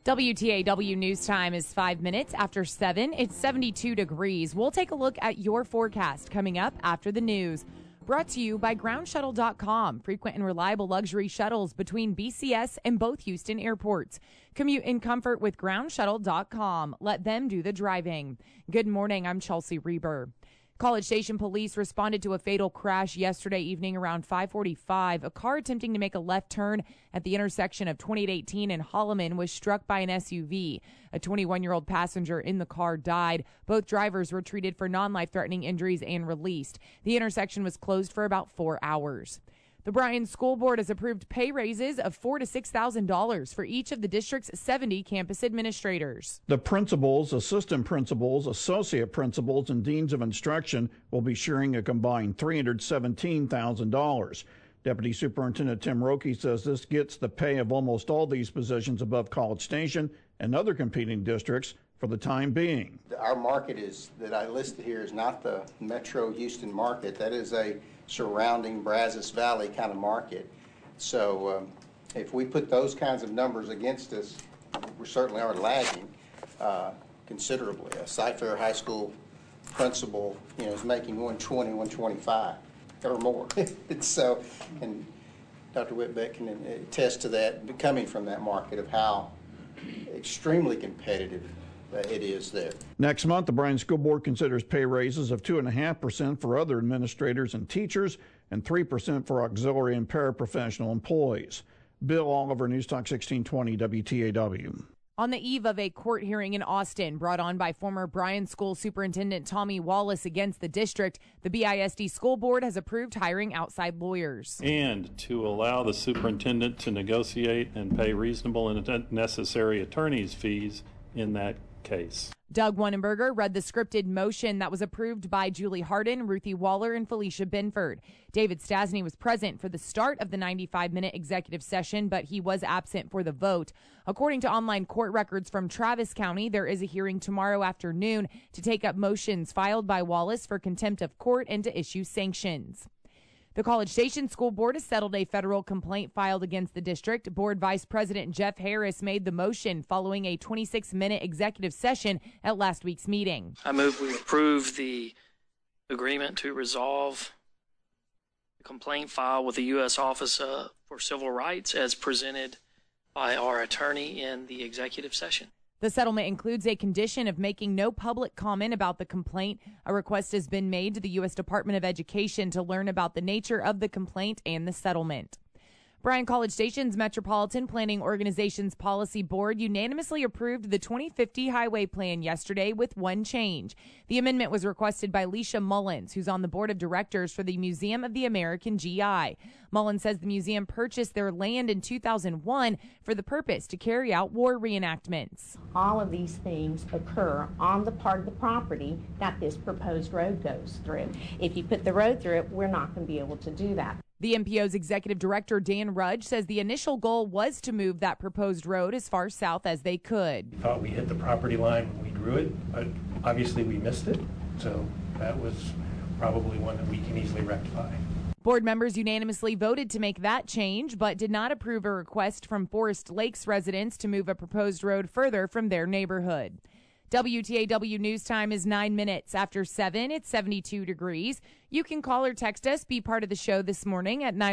WTAW News Time is 5 minutes after 7. It's 72 degrees. We'll take a look at your forecast coming up after the news. Brought to you by GroundShuttle.com. Frequent and reliable luxury shuttles between BCS and both Houston airports. Commute in comfort with GroundShuttle.com. Let them do the driving. Good morning. I'm Chelsea Reber. College Station police responded to a fatal crash yesterday evening around 5:45. A car attempting to make a left turn at the intersection of 2818 and Holloman was struck by an SUV. A 21-year-old passenger in the car died. Both drivers were treated for non-life-threatening injuries and released. The intersection was closed for about 4 hours. The Bryan School Board has approved pay raises of $4,000 to $6,000 for each of the district's 70 campus administrators. The principals, assistant principals, associate principals, and deans of instruction will be sharing a combined $317,000. Deputy Superintendent Tim Roque says this gets the pay of almost all these positions above College Station and other competing districts for the time being. Our market that I listed here is not the Metro Houston market. That is a surrounding Brazos Valley kind of market. So if we put those kinds of numbers against us, we certainly are lagging considerably. A Cy-Fair High School principal, is making $120, $125 or more. So, and Dr. Whitbeck can attest to that, coming from that market, of how extremely competitive it is there. Next month, the Bryan School Board considers pay raises of 2.5% for other administrators and teachers and 3% for auxiliary and paraprofessional employees. Bill Oliver, News Talk 1620 WTAW. On the eve of a court hearing in Austin brought on by former Bryan School Superintendent Tommy Wallace against the district, the BISD School Board has approved hiring outside lawyers. And to allow the superintendent to negotiate and pay reasonable and necessary attorney's fees in that case. Doug Wannenberger read the scripted motion that was approved by Julie Hardin, Ruthie Waller, and Felicia Binford. David Stasny was present for the start of the 95-minute executive session, but he was absent for the vote. According to online court records from Travis County, there is a hearing tomorrow afternoon to take up motions filed by Wallace for contempt of court and to issue sanctions. The College Station School Board has settled a federal complaint filed against the district. Board Vice President Jeff Harris made the motion following a 26-minute executive session at last week's meeting. I move we approve the agreement to resolve the complaint filed with the U.S. Office for Civil Rights as presented by our attorney in the executive session. The settlement includes a condition of making no public comment about the complaint. A request has been made to the U.S. Department of Education to learn about the nature of the complaint and the settlement. Bryan College Station's Metropolitan Planning Organization's Policy Board unanimously approved the 2050 highway plan yesterday with one change. The amendment was requested by Leisha Mullins, who's on the board of directors for the Museum of the American GI. Mullins says the museum purchased their land in 2001 for the purpose to carry out war reenactments. All of these things occur on the part of the property that this proposed road goes through. If you put the road through it, we're not going to be able to do that. The MPO's executive director, Dan Rudge, says the initial goal was to move that proposed road as far south as they could. We thought we hit the property line when we drew it, but obviously we missed it, so that was probably one that we can easily rectify. Board members unanimously voted to make that change, but did not approve a request from Forest Lakes residents to move a proposed road further from their neighborhood. WTAW News Time is 9 minutes after 7. It's 72 degrees. You can call or text us, be part of the show this morning at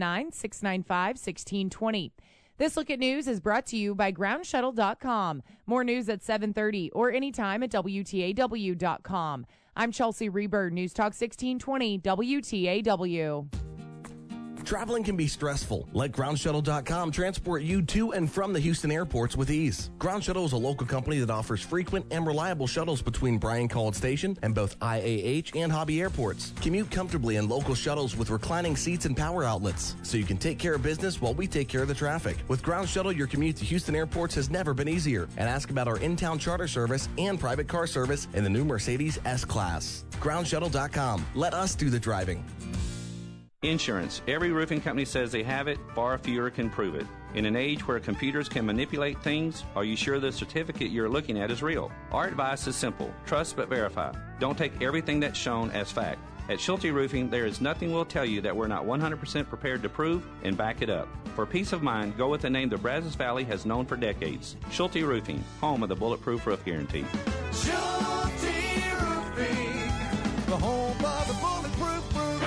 979-695-1620. This Look at News is brought to you by GroundShuttle.com. More news at 7:30 or anytime at WTAW.com. I'm Chelsea Reber, News Talk 1620 WTAW. Traveling can be stressful. Let GroundShuttle.com transport you to and from the Houston airports with ease. Ground Shuttle is a local company that offers frequent and reliable shuttles between Bryan College Station and both IAH and Hobby airports. Commute comfortably in local shuttles with reclining seats and power outlets, so you can take care of business while we take care of the traffic. With Ground Shuttle, your commute to Houston airports has never been easier. And ask about our in-town charter service and private car service in the new Mercedes S-Class. GroundShuttle.com. Let us do the driving. Insurance. Every roofing company says they have it, far fewer can prove it. In an age where computers can manipulate things, are you sure the certificate you're looking at is real? Our advice is simple. Trust but verify. Don't take everything that's shown as fact. At Schulte Roofing, there is nothing we'll tell you that we're not 100% prepared to prove and back it up. For peace of mind, go with the name the Brazos Valley has known for decades. Schulte Roofing, home of the Bulletproof Roof Guarantee. Schulte Roofing, the home of the Bulletproof Roof.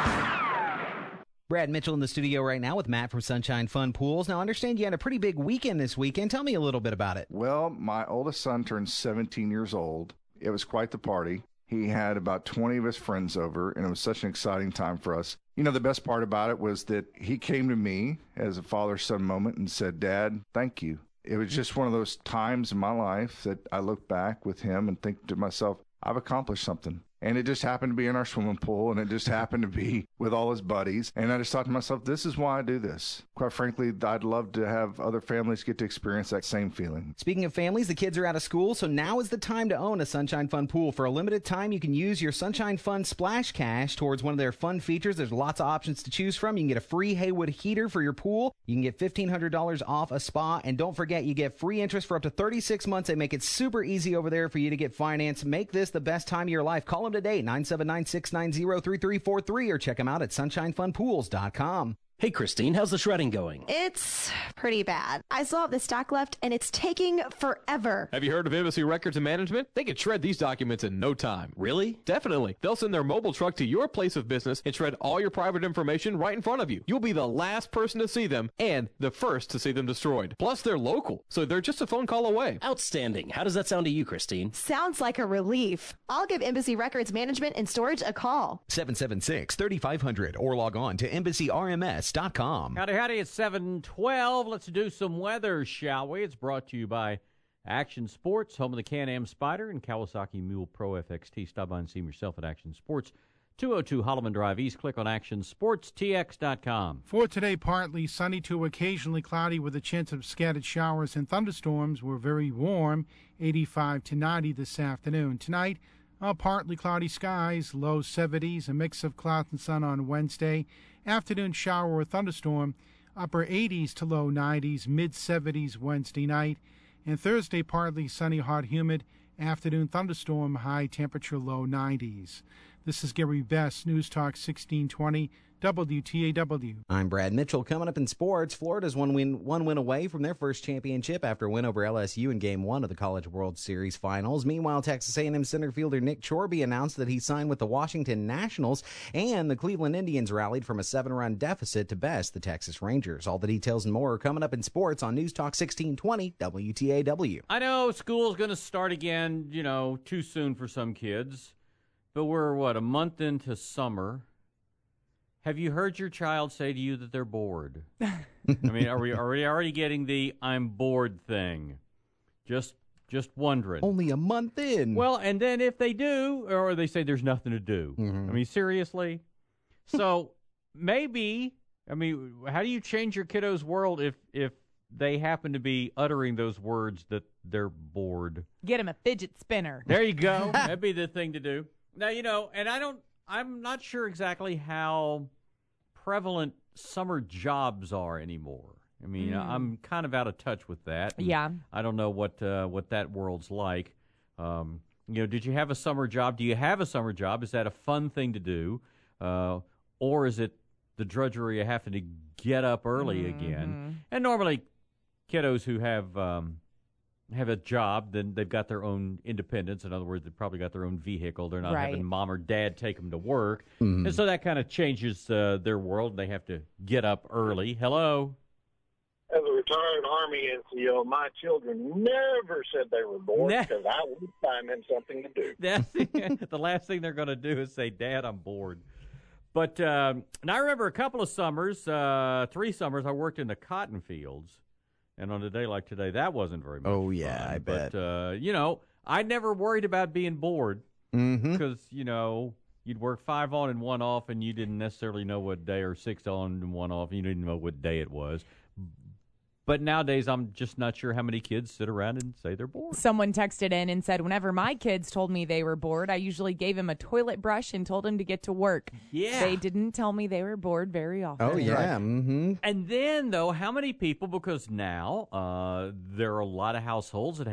Brad Mitchell in the studio right now with Matt from Sunshine Fun Pools. Now, I understand you had a pretty big weekend this weekend. Tell me a little bit about it. Well, my oldest son turned 17 years old. It was quite the party. He had about 20 of his friends over, and it was such an exciting time for us. You know, the best part about it was that he came to me as a father-son moment and said, "Dad, thank you." It was just one of those times in my life that I look back with him and think to myself, I've accomplished something. And it just happened to be in our swimming pool, and it just happened to be with all his buddies. And I just thought to myself, this is why I do this. Quite frankly, I'd love to have other families get to experience that same feeling. Speaking of families, the kids are out of school, so now is the time to own a Sunshine Fun pool. For a limited time, you can use your Sunshine Fun Splash Cash towards one of their fun features. There's lots of options to choose from. You can get a free Haywood heater for your pool. You can get $1,500 off a spa. And don't forget, you get free interest for up to 36 months. They make it super easy over there for you to get financed. Make this the best time of your life. Call them today, 979-690-3343, or check them out at sunshinefunpools.com. Hey, Christine, how's the shredding going? It's pretty bad. I still have the stock left, and it's taking forever. Have you heard of Embassy Records and Management? They can shred these documents in no time. Really? Definitely. They'll send their mobile truck to your place of business and shred all your private information right in front of you. You'll be the last person to see them and the first to see them destroyed. Plus, they're local, so they're just a phone call away. Outstanding. How does that sound to you, Christine? Sounds like a relief. I'll give Embassy Records Management and Storage a call. 776-3500 or log on to embassyRMS.com. Howdy, it's 7:12. Let's do some weather, shall we? It's brought to you by Action Sports, home of the Can-Am Spyder and Kawasaki Mule Pro FXT. Stop by and see them yourself at Action Sports, 202 Holloman Drive East. Click on actionsportstx.com. For today, partly sunny to occasionally cloudy with a chance of scattered showers and thunderstorms. We're very warm, 85 to 90 this afternoon. Tonight, partly cloudy skies, low 70s, a mix of clouds and sun on Wednesday. Afternoon shower or thunderstorm, upper 80s to low 90s, mid 70s Wednesday night. And Thursday, partly sunny, hot, humid. Afternoon thunderstorm, high temperature, low 90s. This is Gary Best, News Talk 1620. WTAW. I'm Brad Mitchell. Coming up in sports, Florida's one win away from their first championship after a win over LSU in Game 1 of the College World Series Finals. Meanwhile, Texas A&M center fielder Nick Chorby announced that he signed with the Washington Nationals, and the Cleveland Indians rallied from a 7-run deficit to best the Texas Rangers. All the details and more are coming up in sports on News Talk 1620 WTAW. I know school's going to start again, too soon for some kids, but we're, a month into summer. Have you heard your child say to you that they're bored? I mean, are we already getting the "I'm bored" thing? Just wondering. Only a month in. Well, and then if they do, or they say there's nothing to do. Mm-hmm. I mean, seriously. So maybe, how do you change your kiddo's world if they happen to be uttering those words that they're bored? Get them a fidget spinner. There you go. That'd be the thing to do. Now, and I'm not sure exactly how prevalent summer jobs are anymore. I mean, I'm kind of out of touch with that. Yeah. I don't know what that world's like. Did you have a summer job? Do you have a summer job? Is that a fun thing to do? Or is it the drudgery of having to get up early again? And normally kiddos who have a job, then they've got their own independence. In other words, they've probably got their own vehicle. They're not having mom or dad take them to work. Mm-hmm. And so that kind of changes their world. They have to get up early. Hello? As a retired Army NCO, my children never said they were bored because I would find them something to do. The last thing they're going to do is say, "Dad, I'm bored." But and I remember a couple of summers, 3 summers, I worked in the cotton fields. And on a day like today, that wasn't very much fun. I bet. But, I never worried about being bored because, you'd work 5 on and 1 off, and you didn't necessarily know what day, or 6 on and 1 off, and you didn't know what day it was. But nowadays, I'm just not sure how many kids sit around and say they're bored. Someone texted in and said, whenever my kids told me they were bored, I usually gave them a toilet brush and told them to get to work. Yeah. They didn't tell me they were bored very often. Oh, yeah. Right. Mm-hmm. And then, though, how many people, because now there are a lot of households that have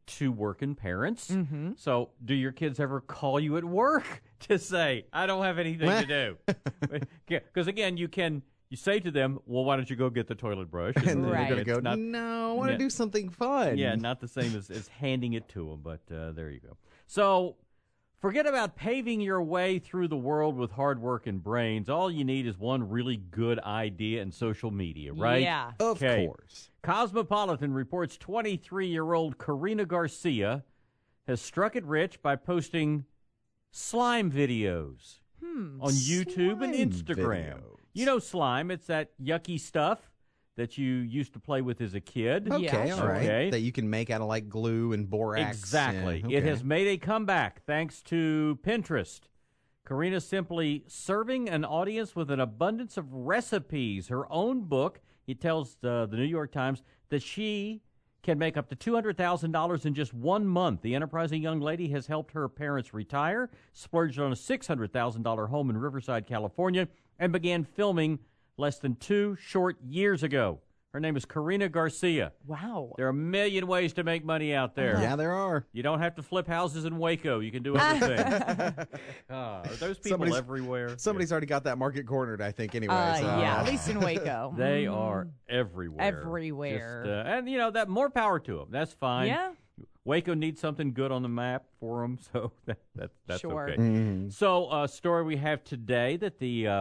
to working parents. Mm-hmm. So do your kids ever call you at work to say, I don't have anything to do? Because, again, you say to them, well, why don't you go get the toilet brush? And then Right. they're going to go, no, I want to do something fun. Yeah, not the same as handing it to them, but there you go. So forget about paving your way through the world with hard work and brains. All you need is one really good idea and social media, right? Yeah. Of course. Cosmopolitan reports 23-year-old Karina Garcia has struck it rich by posting slime videos on YouTube and Instagram. videos. You know slime. It's that yucky stuff that you used to play with as a kid. Okay, all right. Okay. That you can make out of like glue and borax. Exactly. Yeah, It okay. has made a comeback thanks to Pinterest. Karina simply serving an audience with an abundance of recipes. Her own book, it tells the New York Times that she can make up to $200,000 in just 1 month. The enterprising young lady has helped her parents retire, splurged on a $600,000 home in Riverside, California, and began filming less than 2 short years ago. Her name is Karina Garcia. Wow. There are a million ways to make money out there. Yeah, there are. You don't have to flip houses in Waco. You can do other things. Are those people everywhere? Somebody's already got that market cornered, I think, anyway. Yeah, at least in Waco. They are everywhere. Everywhere. Just, and, that more power to them. That's fine. Yeah. Waco needs something good on the map for them, so that's Sure. okay. Mm-hmm. So, a story we have today that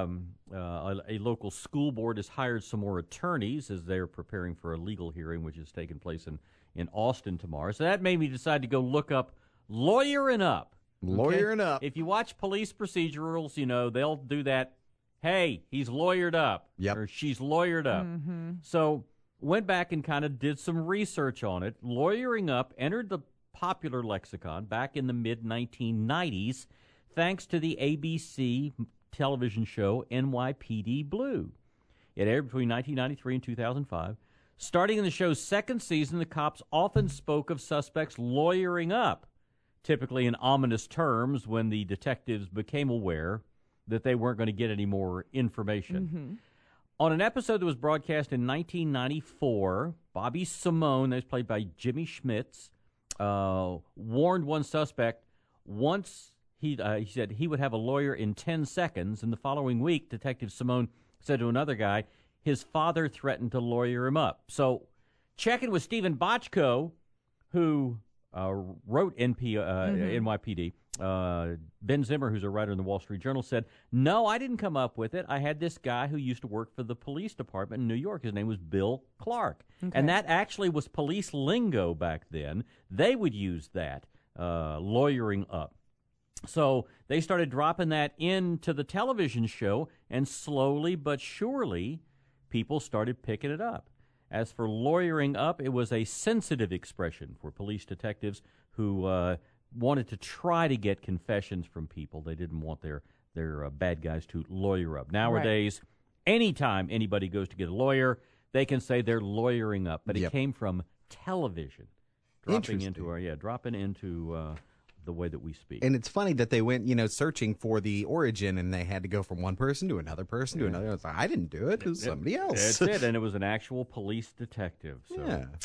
a local school board has hired some more attorneys as they're preparing for a legal hearing, which is taking place in Austin tomorrow. So that made me decide to go look up Lawyering Up. Lawyering Up. If you watch police procedurals, they'll do that. Hey, he's lawyered up. Yep. Or she's lawyered up. Mm-hmm. So went back and kind of did some research on it. Lawyering Up entered the popular lexicon back in the mid-1990s thanks to the ABC television show NYPD Blue. It aired between 1993 and 2005. Starting in the show's second season, the cops often spoke of suspects lawyering up, typically in ominous terms when the detectives became aware that they weren't going to get any more information. Mm-hmm. On an episode that was broadcast in 1994, Bobby Simone, that's played by Jimmy Schmitz, warned one suspect once he said he would have a lawyer in 10 seconds, and the following week, Detective Simone said to another guy, his father threatened to lawyer him up. So checking with Stephen Bochco, who wrote NYPD, Ben Zimmer, who's a writer in the Wall Street Journal, said, no, I didn't come up with it. I had this guy who used to work for the police department in New York. His name was Bill Clark. Okay. And that actually was police lingo back then. They would use that, lawyering up. So they started dropping that into the television show, and slowly but surely, people started picking it up. As for lawyering up, it was a sensitive expression for police detectives who wanted to try to get confessions from people. They didn't want their bad guys to lawyer up. Nowadays, anytime anybody goes to get a lawyer, they can say they're lawyering up. But it came from television, dropping into the way that we speak. And it's funny that they went, searching for the origin, and they had to go from one person to another person to another. It's like, I didn't do it. It was somebody else. That's it, and it was an actual police detective. So.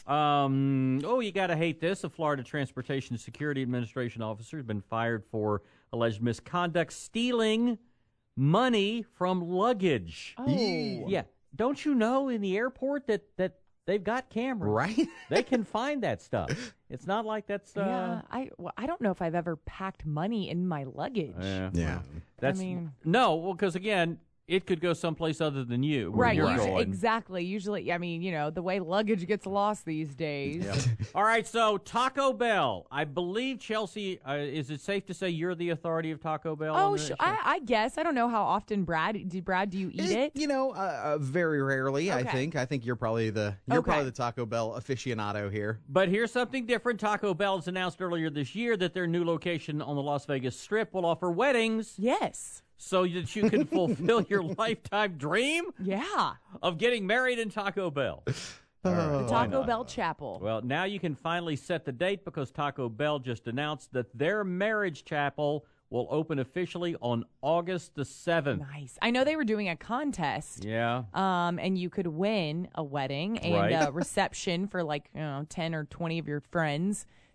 Yeah. You got to hate this. A Florida Transportation Security Administration officer has been fired for alleged misconduct, stealing money from luggage. Oh. Yeah. Don't you know in the airport that they've got cameras? Right. They can find that stuff. It's not like that's... Yeah, I don't know if I've ever packed money in my luggage. Yeah. That's, because again, it could go someplace other than you. Where Right, you're going. exactly. Usually, the way luggage gets lost these days. Yep. All right, so Taco Bell. I believe, Chelsea, is it safe to say you're the authority of Taco Bell? Oh, I guess. I don't know how often, Brad, do you eat it? Very rarely, Okay. I think you're probably the Taco Bell aficionado here. But here's something different. Taco Bell has announced earlier this year that their new location on the Las Vegas Strip will offer weddings. Yes. So that you can fulfill your lifetime dream? Yeah. Of getting married in Taco Bell. The Taco Bell Chapel. Well, now you can finally set the date because Taco Bell just announced that their marriage chapel will open officially on August the 7th. Nice. I know they were doing a contest. Yeah. And you could win a wedding and a reception for 10 or 20 of your friends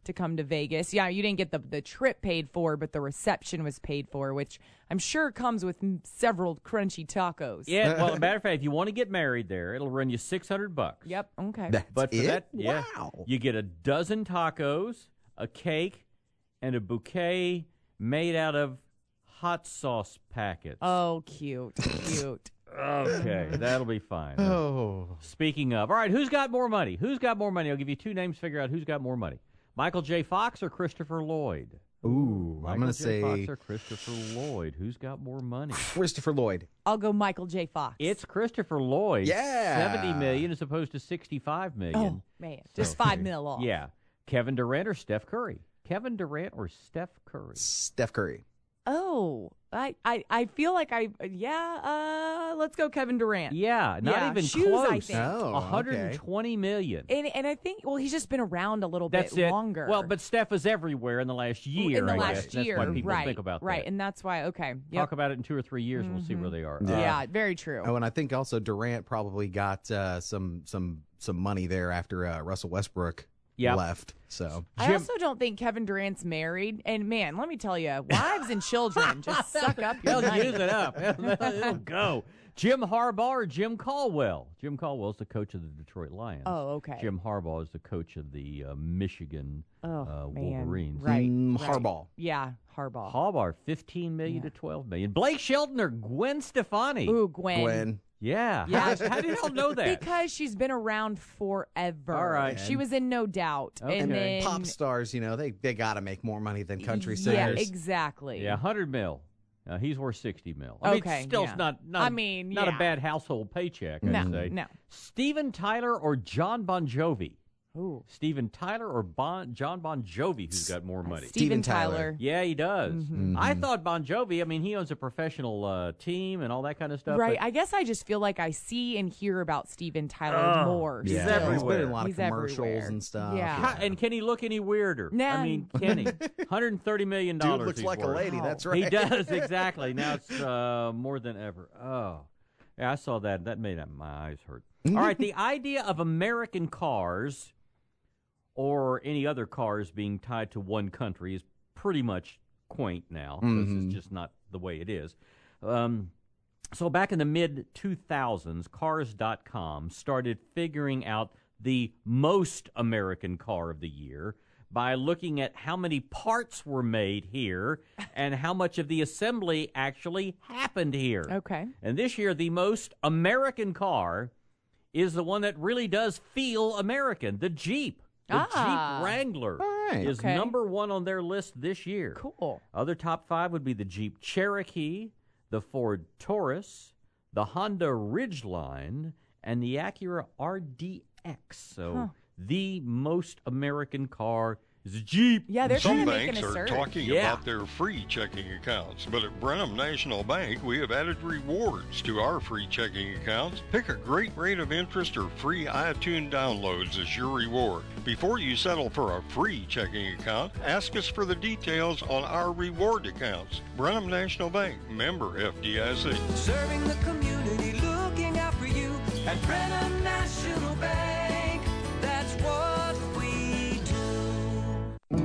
to come to Vegas. Yeah, you didn't get the trip paid for, but the reception was paid for, which I'm sure comes with several crunchy tacos. Yeah, well, as a matter of fact, if you want to get married there, it'll run you $600. Yep, okay. But for that, Wow. you get a dozen tacos, a cake, and a bouquet made out of hot sauce packets. Oh, cute. Cute. Okay, that'll be fine. Oh. Speaking of, all right, who's got more money? Who's got more money? I'll give you two names, figure out who's got more money. Michael J. Fox or Christopher Lloyd? Ooh, I'm going to say Fox or Christopher Lloyd. Who's got more money? Christopher Lloyd. I'll go Michael J. Fox. It's Christopher Lloyd. Yeah. $70 million as opposed to $65 million. Oh, man. Just $5 million off. Yeah. Kevin Durant or Steph Curry? Kevin Durant or Steph Curry? Steph Curry. Oh, I feel like let's go Kevin Durant. Yeah, not even shoes, close. I think. Oh, $120 million. And I think, well, he's just been around a little That's bit it. longer. Well, but Steph was everywhere in the last year. in the I last guess. year, That's why people right? think about right, that. and that's why. Okay, yep. Talk about it in 2 or 3 years. We'll see where they are. Yeah, very true. Oh, and I think also Durant probably got some money there after Russell Westbrook left. So I also don't think Kevin Durant's married. And man, let me tell you, wives and children just suck up your They'll money. use it up. It'll go. Jim Harbaugh or Jim Caldwell? Jim Caldwell's the coach of the Detroit Lions. Oh, okay. Jim Harbaugh is the coach of the Michigan Man. Wolverines. Right. Harbaugh. Yeah, Harbaugh. Harbaugh, $15 million to $12 million. Blake Shelton or Gwen Stefani? Ooh, Gwen. Yeah. Yeah. How did y'all know that? Because she's been around forever. All right. She was in No Doubt. Okay. And then, pop stars, they got to make more money than country yeah, singers. exactly. Yeah, $100 million. He's worth $60 million. I mean, Okay, still yeah. not I mean, not yeah. a bad household paycheck, No, I'd say. no. Steven Tyler or John Bon Jovi? Ooh. Steven Tyler or John Bon Jovi, who's got more money? Steven Tyler. Yeah, he does. Mm-hmm. I thought Bon Jovi, I mean, he owns a professional team and all that kind of stuff. Right. but- I guess I just feel like I see and hear about Steven Tyler more. he's still. everywhere. He's been in a lot He's of commercials everywhere. and stuff. Yeah. And can he look any weirder? Nah. I mean, can he? $130 million. Dude looks he's like a worth. lady. That's right. He does, exactly. Now it's more than ever. Oh. Yeah, I saw that. That made my eyes hurt. All right, the idea of American cars or any other cars being tied to one country is pretty much quaint now because it's just not the way it is. So back in the mid-2000s, Cars.com started figuring out the most American car of the year by looking at how many parts were made here and how much of the assembly actually happened here. Okay. And this year, the most American car is the one that really does feel American, the Jeep. The Jeep Wrangler is Okay. number one on their list this year. Cool. Other top 5 would be the Jeep Cherokee, the Ford Taurus, the Honda Ridgeline, and the Acura RDX. So the most American car is a Jeep. Yeah, they're Some kind of making banks a are surge. talking Yeah. about their free checking accounts, but at Brenham National Bank, we have added rewards to our free checking accounts. Pick a great rate of interest or free iTunes downloads as your reward. Before you settle for a free checking account, ask us for the details on our reward accounts. Brenham National Bank, member FDIC. Serving the community, looking out for you at Brenham National Bank. That's what we do.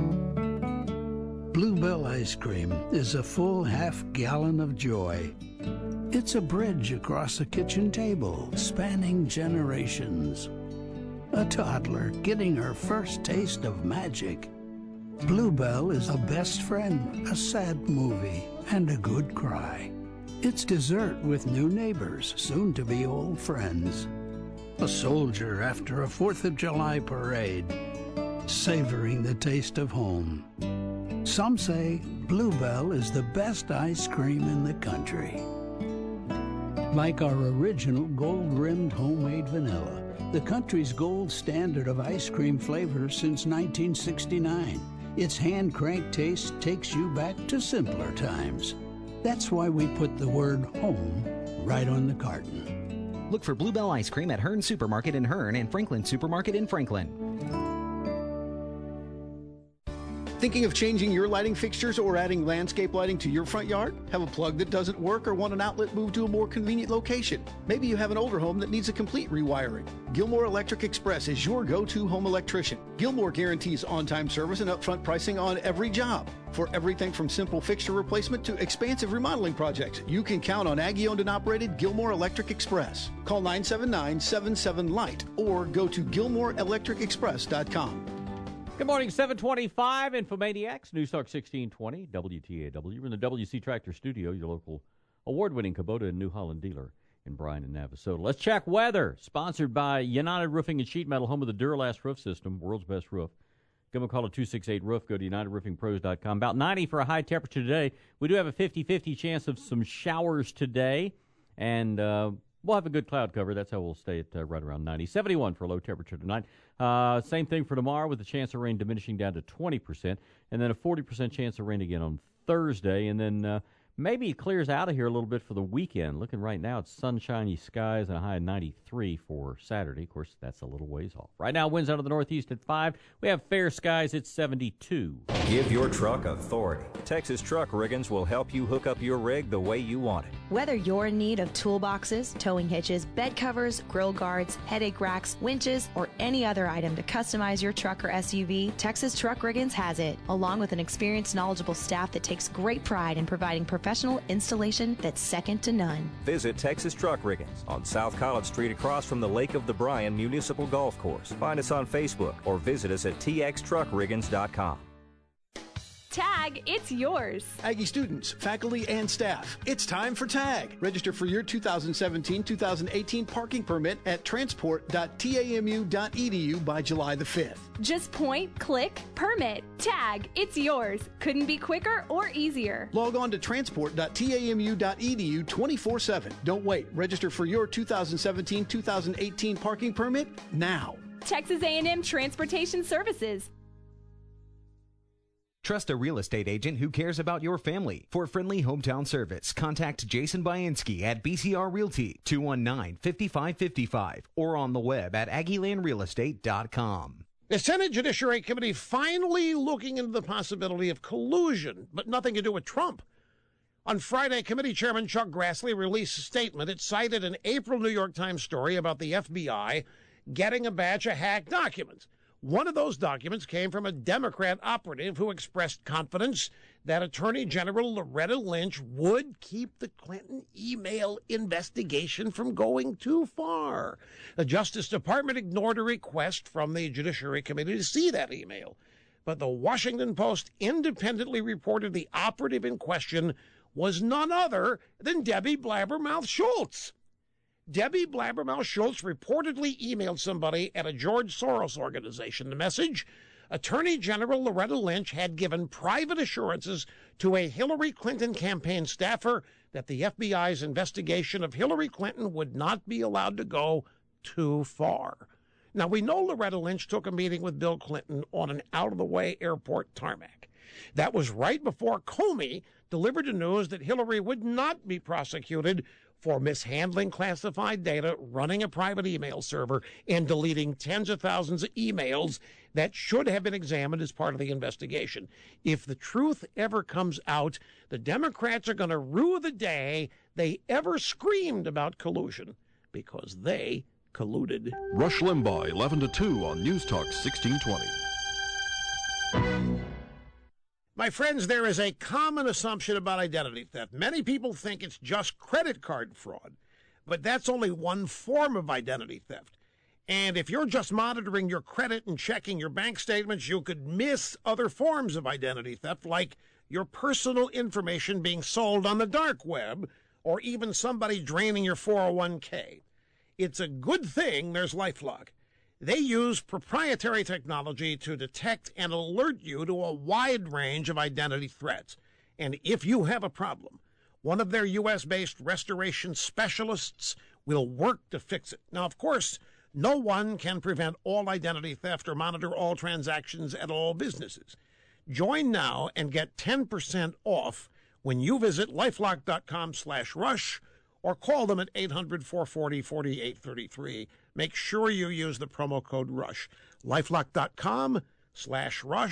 Bluebell ice cream is a full half-gallon of joy. It's a bridge across a kitchen table spanning generations. A toddler getting her first taste of magic. Bluebell is a best friend, a sad movie, and a good cry. It's dessert with new neighbors, soon to be old friends. A soldier after a 4th of July parade, savoring the taste of home. Some say Bluebell is the best ice cream in the country. Like our original gold-rimmed homemade vanilla, the country's gold standard of ice cream flavor since 1969. Its hand-cranked taste takes you back to simpler times. That's why we put the word home right on the carton. Look for Bluebell ice cream at Hearn Supermarket in Hearn and Franklin Supermarket in Franklin. Thinking of changing your lighting fixtures or adding landscape lighting to your front yard? Have a plug that doesn't work or want an outlet moved to a more convenient location? Maybe you have an older home that needs a complete rewiring. Gilmore Electric Express is your go-to home electrician. Gilmore guarantees on-time service and upfront pricing on every job. For everything from simple fixture replacement to expansive remodeling projects, you can count on Aggie-owned and operated Gilmore Electric Express. Call 979-77-LIGHT or go to GilmoreElectricExpress.com. Good morning, 725 Infomaniacs, News Talk 1620, WTAW. We're in the WC Tractor Studio, your local award-winning Kubota and New Holland dealer in Bryan and Navasota. Let's check weather, sponsored by United Roofing and Sheet Metal, home of the Duralast roof system, world's best roof. Give them a call at 268-ROOF. Go to UnitedRoofingPros.com. About 90 for a high temperature today. We do have a 50-50 chance of some showers today, and we'll have a good cloud cover. That's how we'll stay at right around 90. 71 for a low temperature tonight. Same thing for tomorrow with the chance of rain diminishing down to 20%, and then a 40% chance of rain again on Thursday, and then maybe it clears out of here a little bit for the weekend. Looking right now, it's sunshiny skies and a high of 93 for Saturday. Of course, that's a little ways off. Right now, winds out of the northeast at 5. We have fair skies at 72. Give your truck authority. Texas Truck Riggins will help you hook up your rig the way you want it. Whether you're in need of toolboxes, towing hitches, bed covers, grill guards, headache racks, winches, or any other item to customize your truck or SUV, Texas Truck Riggins has it, along with an experienced, knowledgeable staff that takes great pride in providing professional installation that's second to none. Visit Texas Truck Riggins on South College Street across from the Lake of the Bryan Municipal Golf Course. Find us on Facebook or visit us at txtruckriggins.com. TAG, it's yours. Aggie students, faculty, and staff, it's time for TAG. Register for your 2017-2018 parking permit at transport.tamu.edu by July the 5th. Just point, click, permit. TAG, it's yours. Couldn't be quicker or easier. Log on to transport.tamu.edu 24/7. Don't wait. Register for your 2017-2018 parking permit now. Texas A&M Transportation Services. Trust a real estate agent who cares about your family. For friendly hometown service, contact Jason Bainski at BCR Realty, 219-5555, or on the web at AggieLandRealEstate.com. The Senate Judiciary Committee finally looking into the possibility of collusion, but nothing to do with Trump. On Friday, Committee Chairman Chuck Grassley released a statement. It cited an April New York Times story about the FBI getting a batch of hacked documents. One of those documents came from a Democrat operative who expressed confidence that Attorney General Loretta Lynch would keep the Clinton email investigation from going too far. The Justice Department ignored a request from the Judiciary Committee to see that email. But the Washington Post independently reported the operative in question was none other than Debbie Blabbermouth Schultz. Debbie Blabbermouth Schultz reportedly emailed somebody at a George Soros organization. The message: Attorney General Loretta Lynch had given private assurances to a Hillary Clinton campaign staffer that the FBI's investigation of Hillary Clinton would not be allowed to go too far. Now, we know Loretta Lynch took a meeting with Bill Clinton on an out-of-the-way airport tarmac. That was right before Comey delivered the news that Hillary would not be prosecuted for mishandling classified data, running a private email server, and deleting tens of thousands of emails that should have been examined as part of the investigation. If the truth ever comes out, the Democrats are going to rue the day they ever screamed about collusion, because they colluded. Rush Limbaugh, 11 to 2 on News Talk 1620. My friends, there is a common assumption about identity theft. Many people think it's just credit card fraud, but that's only one form of identity theft. And if you're just monitoring your credit and checking your bank statements, you could miss other forms of identity theft, like your personal information being sold on the dark web, or even somebody draining your 401k. It's a good thing there's LifeLock. They use proprietary technology to detect and alert you to a wide range of identity threats. And if you have a problem, one of their U.S.-based restoration specialists will work to fix it. Now, of course, no one can prevent all identity theft or monitor all transactions at all businesses. Join now and get 10% off when you visit lifelock.com/rush or call them at 800-440-4833. Make sure you use the promo code RUSH. LifeLock.com/rush,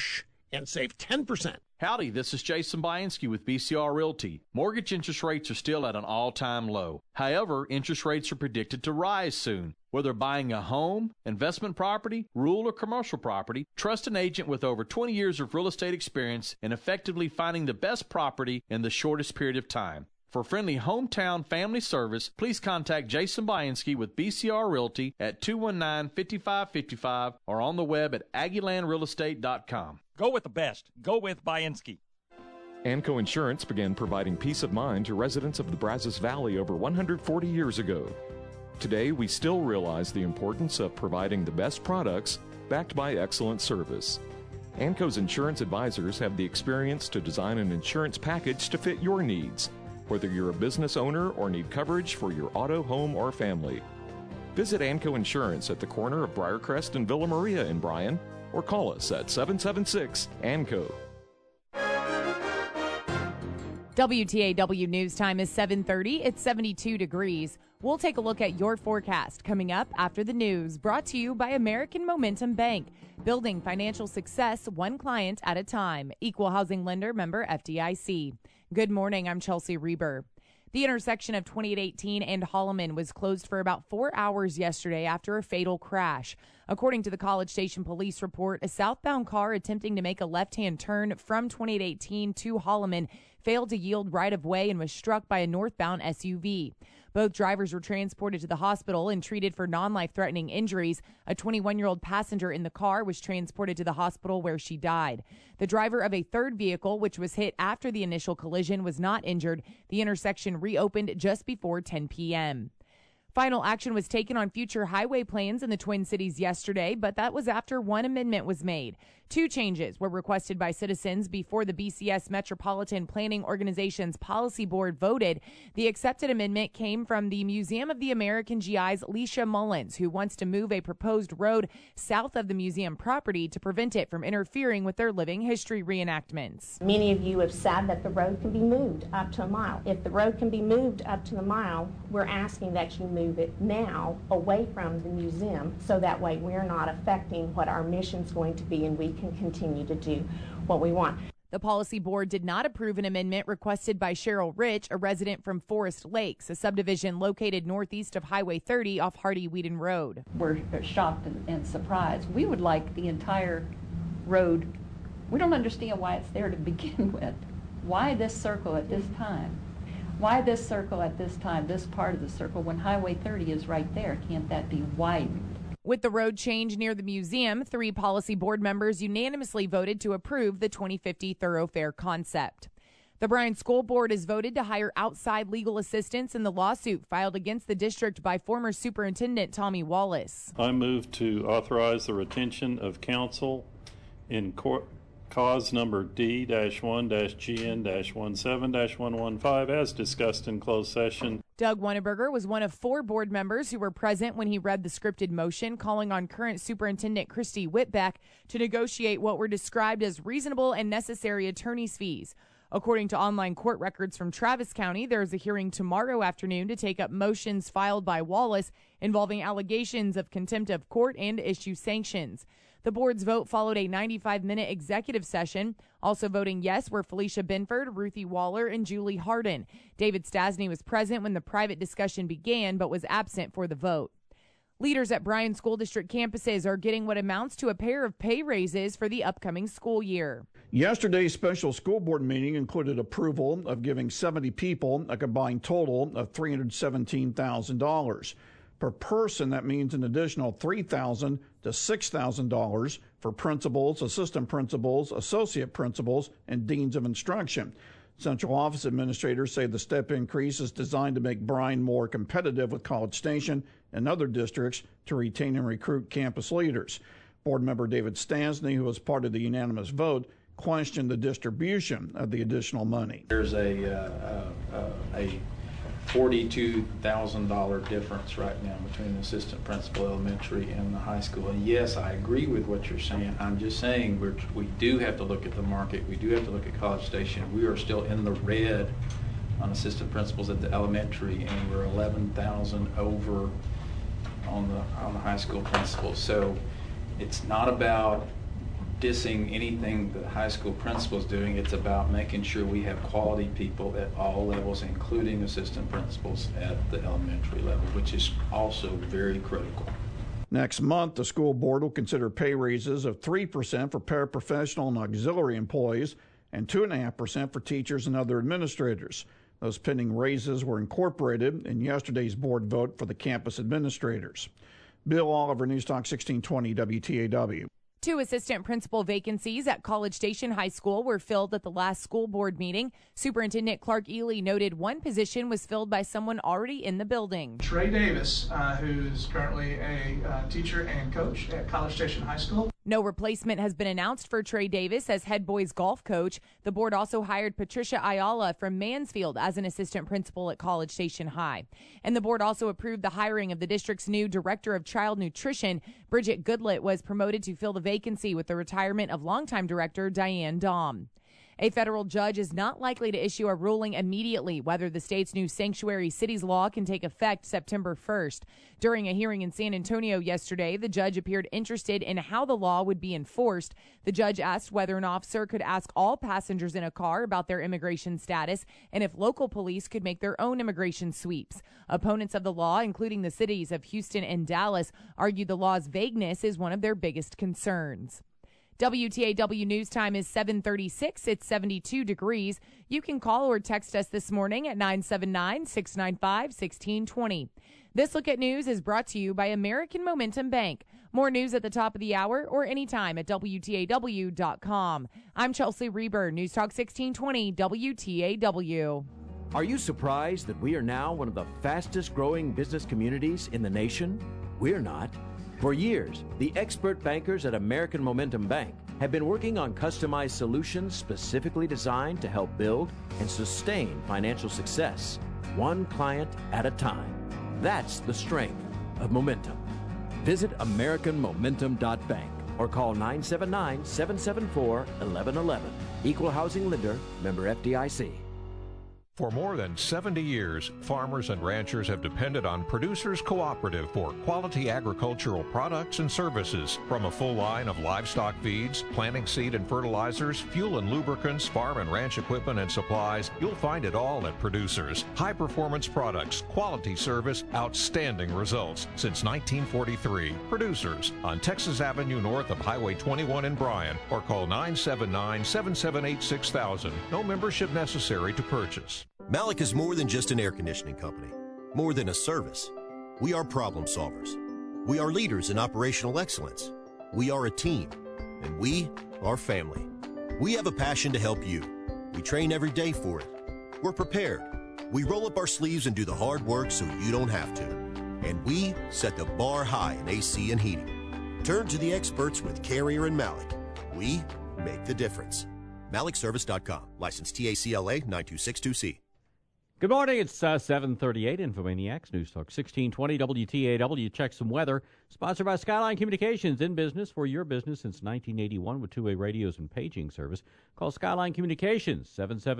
and save 10%. Howdy, this is Jason Bianski with BCR Realty. Mortgage interest rates are still at an all-time low. However, interest rates are predicted to rise soon. Whether buying a home, investment property, rural or commercial property, trust an agent with over 20 years of real estate experience in effectively finding the best property in the shortest period of time. For friendly hometown family service, please contact Jason Bianski with BCR Realty at 219-5555 or on the web at AggieLandRealEstate.com. Go with the best. Go with Bianski. Anco Insurance began providing peace of mind to residents of the Brazos Valley over 140 years ago. Today, we still realize the importance of providing the best products backed by excellent service. Anco's insurance advisors have the experience to design an insurance package to fit your needs, whether you're a business owner or need coverage for your auto, home, or family. Visit Anco Insurance at the corner of Briarcrest and Villa Maria in Bryan, or call us at 776-ANCO. WTAW News Time is 7:30. It's 72 degrees. We'll take a look at your forecast coming up after the news, brought to you by American Momentum Bank. Building financial success one client at a time. Equal housing lender, member FDIC. Good morning. I'm Chelsea Reber. The intersection of 2818 and Holloman was closed for about 4 hours yesterday after a fatal crash. According to the College Station police report, a southbound car attempting to make a left-hand turn from 2818 to Holloman failed to yield right-of-way and was struck by a northbound SUV. Both drivers were transported to the hospital and treated for non-life-threatening injuries. A 21-year-old passenger in the car was transported to the hospital where she died. The driver of a third vehicle, which was hit after the initial collision, was not injured. The intersection reopened just before 10 p.m. Final action was taken on future highway plans in the Twin Cities yesterday, but that was after one amendment was made. Two changes were requested by citizens before the BCS Metropolitan Planning Organization's Policy Board voted. The accepted amendment came from the Museum of the American GI's Leisha Mullins, who wants to move a proposed road south of the museum property to prevent it from interfering with their living history reenactments. Many of you have said that the road can be moved up to a mile. If the road can be moved up to the mile, we're asking that you move it now away from the museum, so that way we're not affecting what our mission's going to be and we can continue to do what we want. The policy board did not approve an amendment requested by Cheryl Rich, a resident from Forest Lakes, a subdivision located northeast of Highway 30 off Hardy-Whedon Road. We're shocked and surprised. We would like the entire road. We don't understand why it's there to begin with. Why this circle at this time? Why this circle at this time, this part of the circle, when Highway 30 is right there? Can't that be widened? With the road change near the museum, 3 policy board members unanimously voted to approve the 2050 thoroughfare concept. The Bryan School Board has voted to hire outside legal assistance in the lawsuit filed against the district by former Superintendent Tommy Wallace. I move to authorize the retention of counsel in court. Cause number D-1-GN-17-115 as discussed in closed session. Doug Wonneberger was one of 4 board members who were present when he read the scripted motion, calling on current Superintendent Christy Whitbeck to negotiate what were described as reasonable and necessary attorney's fees. According to online court records from Travis County, there is a hearing tomorrow afternoon to take up motions filed by Wallace involving allegations of contempt of court and issue sanctions. The board's vote followed a 95-minute executive session. Also voting yes were Felicia Binford, Ruthie Waller, and Julie Harden. David Stasny was present when the private discussion began, but was absent for the vote. Leaders at Bryan School District campuses are getting what amounts to a pair of pay raises for the upcoming school year. Yesterday's special school board meeting included approval of giving 70 people a combined total of $317,000. Per person, that means an additional $3,000 to $6,000 for principals, assistant principals, associate principals, and deans of instruction. Central office administrators say the step increase is designed to make Bryan more competitive with College Station and other districts to retain and recruit campus leaders. Board member David Stasny, who was part of the unanimous vote, questioned the distribution of the additional money. There's a $42,000 difference right now between the assistant principal elementary and the high school. And yes, I agree with what you're saying. I'm just saying we do have to look at the market. We do have to look at College Station. We are still in the red on assistant principals at the elementary, and we're 11,000 over on the high school principals. So it's not about dissing anything the high school principal is doing. It's about making sure we have quality people at all levels, including assistant principals at the elementary level, which is also very critical. Next month, the school board will consider pay raises of 3% for paraprofessional and auxiliary employees and 2.5% for teachers and other administrators. Those pending raises were incorporated in yesterday's board vote for the campus administrators. Bill Oliver, News Talk 1620 WTAW. 2 assistant principal vacancies at College Station High School were filled at the last school board meeting. Superintendent Clark Ely noted one position was filled by someone already in the building. Trey Davis, who's currently a teacher and coach at College Station High School. No replacement has been announced for Trey Davis as head boys golf coach. The board also hired Patricia Ayala from Mansfield as an assistant principal at College Station High. And the board also approved the hiring of the district's new director of child nutrition. Bridget Goodlett was promoted to fill the vacancy with the retirement of longtime director Diane Dahm. A federal judge is not likely to issue a ruling immediately whether the state's new sanctuary cities law can take effect September 1st. During a hearing in San Antonio yesterday, the judge appeared interested in how the law would be enforced. The judge asked whether an officer could ask all passengers in a car about their immigration status and if local police could make their own immigration sweeps. Opponents of the law, including the cities of Houston and Dallas, argue the law's vagueness is one of their biggest concerns. WTAW News Time is 7:36. It's 72 degrees. You can call or text us this morning at 979-695-1620. This Look at News is brought to you by American Momentum Bank. More news at the top of the hour or anytime at WTAW.com. I'm Chelsea Reber, News Talk 1620 WTAW. Are you surprised that we are now one of the fastest growing business communities in the nation? We're not. For years, the expert bankers at American Momentum Bank have been working on customized solutions specifically designed to help build and sustain financial success, one client at a time. That's the strength of Momentum. Visit AmericanMomentum.bank or call 979-774-1111. Equal housing lender, member FDIC. For more than 70 years, farmers and ranchers have depended on Producers Cooperative for quality agricultural products and services. From a full line of livestock feeds, planting seed and fertilizers, fuel and lubricants, farm and ranch equipment and supplies, you'll find it all at Producers. High-performance products, quality service, outstanding results. Since 1943, Producers on Texas Avenue north of Highway 21 in Bryan, or call 979-778-6000. No membership necessary to purchase. Malik is more than just an air conditioning company, more than a service. We are problem solvers. We are leaders in operational excellence. We are a team, and we are family. We have a passion to help you. We train every day for it. We're prepared. We roll up our sleeves and do the hard work so you don't have to. And we set the bar high in AC and heating. Turn to the experts with Carrier and Malik. We make the difference. MalikService.com. License TACLA 9262C. Good morning. It's 7:38. Infomaniacs, News Talk 1620 WTAW. Check some weather. Sponsored by Skyline Communications, in business for your business since 1981 with two-way radios and paging service. Call Skyline Communications,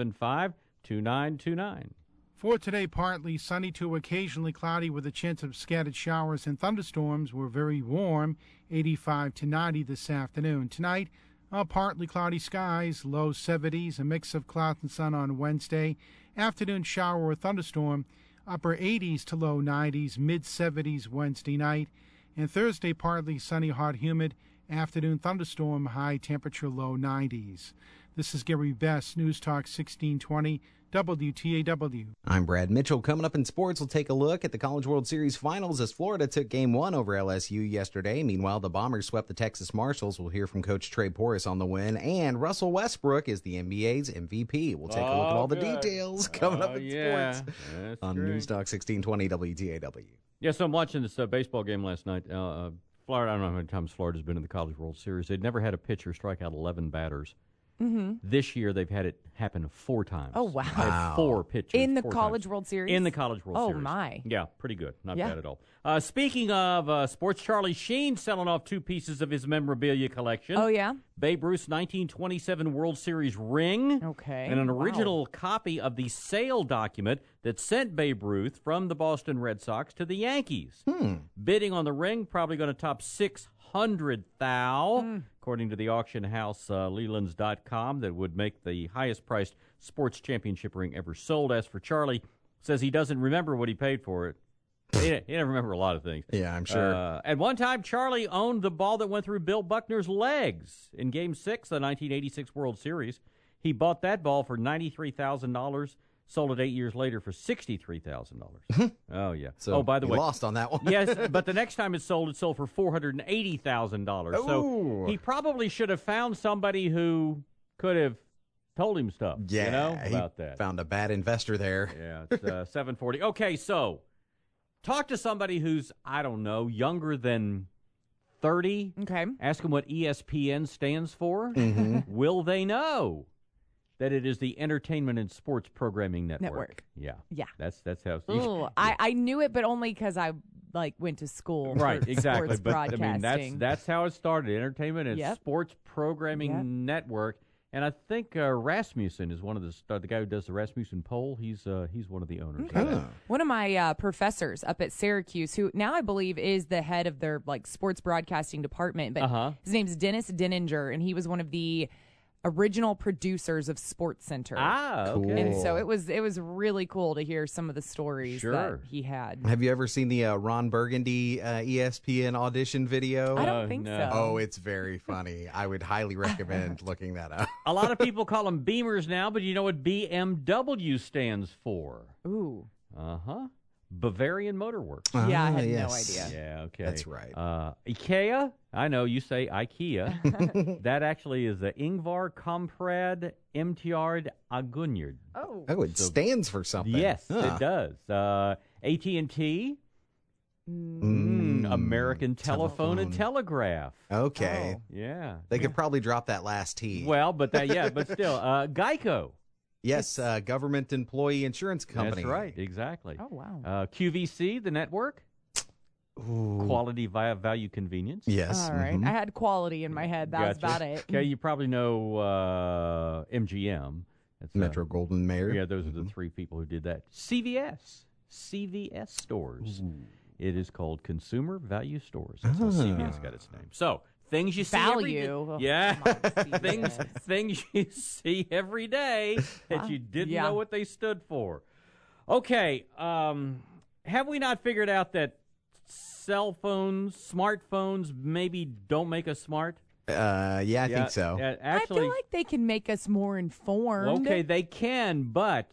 775-2929. For today, partly sunny to occasionally cloudy with a chance of scattered showers and thunderstorms. We're very warm, 85 to 90 this afternoon. Tonight, partly cloudy skies, low 70s, a mix of clouds and sun on Wednesday. Afternoon shower or thunderstorm, upper 80s to low 90s, mid 70s Wednesday night. And Thursday, partly sunny, hot, humid. Afternoon thunderstorm, high temperature, low 90s. This is Gary Best, News Talk 1620 WTAW. I'm Brad Mitchell. Coming up in sports, we'll take a look at the College World Series finals as Florida took Game 1 over LSU yesterday. Meanwhile, the Bombers swept the Texas Marshals. We'll hear from Coach Trey Porras on the win. And Russell Westbrook is the NBA's MVP. We'll take a look at all the details coming up in sports on News Talk 1620 WTAW. Yes, I'm watching this baseball game last night. Florida, I don't know how many times Florida's been in the College World Series. They'd never had a pitcher strike out 11 batters. Mm-hmm. This year, they've had it happen 4 times. Oh, wow. They had 4 pitchers. In the College World Series? In the College World Series. Oh, my. Yeah, pretty good. Not bad at all. Speaking of sports, Charlie Sheen selling off 2 pieces of his memorabilia collection. Oh, yeah? Babe Ruth's 1927 World Series ring. Okay. And an original copy of the sale document that sent Babe Ruth from the Boston Red Sox to the Yankees. Bidding on the ring probably going to top $600,000. 100 thou, according to the auction house Lelands.com, that would make the highest priced sports championship ring ever sold. As for Charlie, says he doesn't remember what he paid for it. He didn't remember a lot of things. Yeah, I'm sure. At one time, Charlie owned the ball that went through Bill Buckner's legs in Game 6 of the 1986 World Series. He bought that ball for $93,000, sold it 8 years later for $63,000. Oh, yeah. So by the way, lost on that one. Yes, but the next time it sold for $480,000. So he probably should have found somebody who could have told him stuff, about that. Found a bad investor there. Yeah, it's 7:40. Okay, so talk to somebody who's, I don't know, younger than 30. Okay. Ask them what ESPN stands for. Will they know that it is the Entertainment and Sports Programming Network? Yeah. That's how. Ooh, I knew it, but only because I went to school. Right, for exactly. Sports But I broadcasting. mean, that's how it started. Entertainment and Sports Programming Network. And I think Rasmussen is one of the guy who does the Rasmussen poll. He's one of the owners. Okay. One of my professors up at Syracuse, who now I believe is the head of their sports broadcasting department, but his name's Dennis Denninger, and he was one of the original producers of SportsCenter. Okay. And so it was really cool to hear some of the stories that he had. Have you ever seen the Ron Burgundy ESPN audition video? I don't think so. Oh, it's very funny. I would highly recommend looking that up. A lot of people call them Beamers now, but you know what BMW stands for? Ooh. Bavarian Motor Works. Yeah, I had no idea. Yeah, okay. That's right. IKEA? I know, you say IKEA. That actually is the Ingvar Kamprad Emtjard Agunyard. Oh, it stands for something. Yes, it does. AT&T? American Telephone and Telegraph. Okay. Yeah. They could probably drop that last T. Well, but still. Geico. Yes, government employee insurance company. That's right, exactly. Oh, wow. QVC, the network. Ooh. Quality via value convenience. Yes. All right. I had quality in my head. That was about it. Okay, you probably know MGM. That's, Metro Golden Mayer. Yeah, those are the three people who did that. CVS stores. Ooh. It is called Consumer Value Stores. That's how CVS got its name. So, things you see every day. Things you see every day that you didn't know what they stood for. Okay, have we not figured out that cell phones, smartphones, maybe don't make us smart? I think so. Actually, I feel like they can make us more informed. Okay, they can, but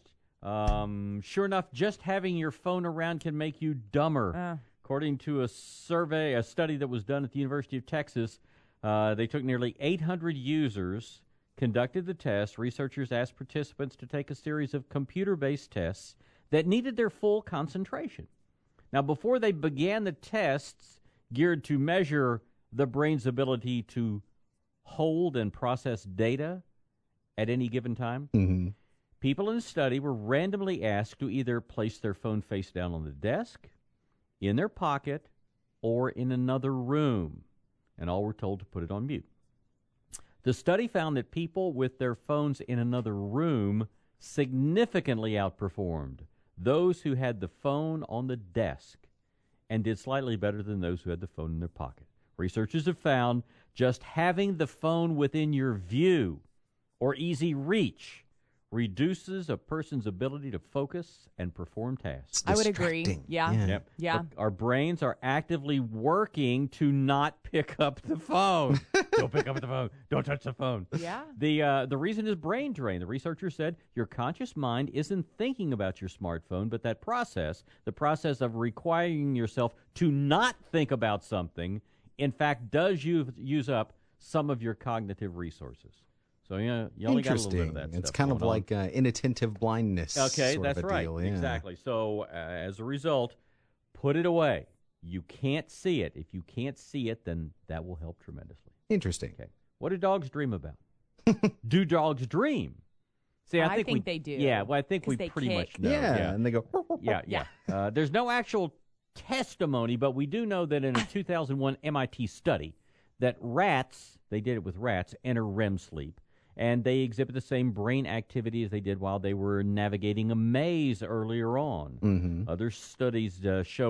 sure enough, just having your phone around can make you dumber. According to a study that was done at the University of Texas, they took nearly 800 users, conducted the test. Researchers asked participants to take a series of computer-based tests that needed their full concentration. Now, before they began the tests geared to measure the brain's ability to hold and process data at any given time, people in the study were randomly asked to either place their phone face down on the desk, in their pocket, or in another room, and all were told to put it on mute. The study found that people with their phones in another room significantly outperformed those who had the phone on the desk and did slightly better than those who had the phone in their pocket. Researchers have found just having the phone within your view or easy reach reduces a person's ability to focus and perform tasks. I would agree. Yeah. Our brains are actively working to not pick up the phone. Don't pick up the phone. Don't touch the phone. Yeah. The reason is brain drain. The researcher said your conscious mind isn't thinking about your smartphone, but that process, the process of requiring yourself to not think about something, in fact, does use up some of your cognitive resources. So, you only got a little bit of that stuff. It's kind of like inattentive blindness. Okay, sort that's of a right. Deal, yeah. Exactly. So, as a result, put it away. You can't see it. If you can't see it, then that will help tremendously. Interesting. Okay. What do dogs dream about? Do dogs dream? See, I think they do. Yeah, well, I think we pretty much know. Yeah, and they go. Yeah. There's no actual testimony, but we do know that in a 2001 MIT study that rats, they did it with rats, enter REM sleep. And they exhibit the same brain activity as they did while they were navigating a maze earlier on. Other studies show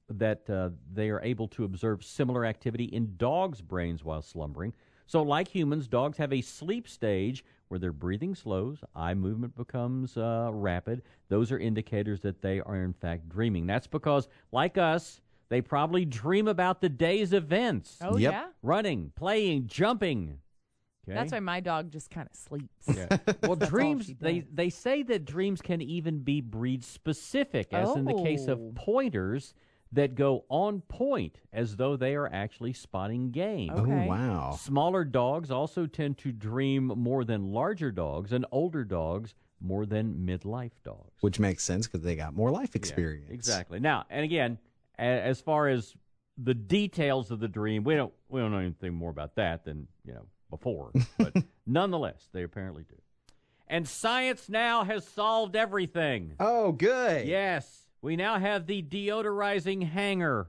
that they are able to observe similar activity in dogs' brains while slumbering. So like humans, dogs have a sleep stage where their breathing slows, eye movement becomes rapid. Those are indicators that they are, in fact, dreaming. That's because, like us, they probably dream about the day's events. Oh, yeah? Running, playing, jumping. Okay? That's why my dog just kind of sleeps. Yeah. Well, That's dreams, all she does. they say that dreams can even be breed-specific, as in the case of pointers that go on point as though they are actually spotting game. Okay. Oh, wow. Smaller dogs also tend to dream more than larger dogs, and older dogs more than midlife dogs. Which makes sense because they got more life experience. Yeah, exactly. Now, and again, as far as the details of the dream, we don't know anything more about that than, before. But nonetheless, they apparently do. And science now has solved everything. Oh, good. Yes. We now have the deodorizing hanger.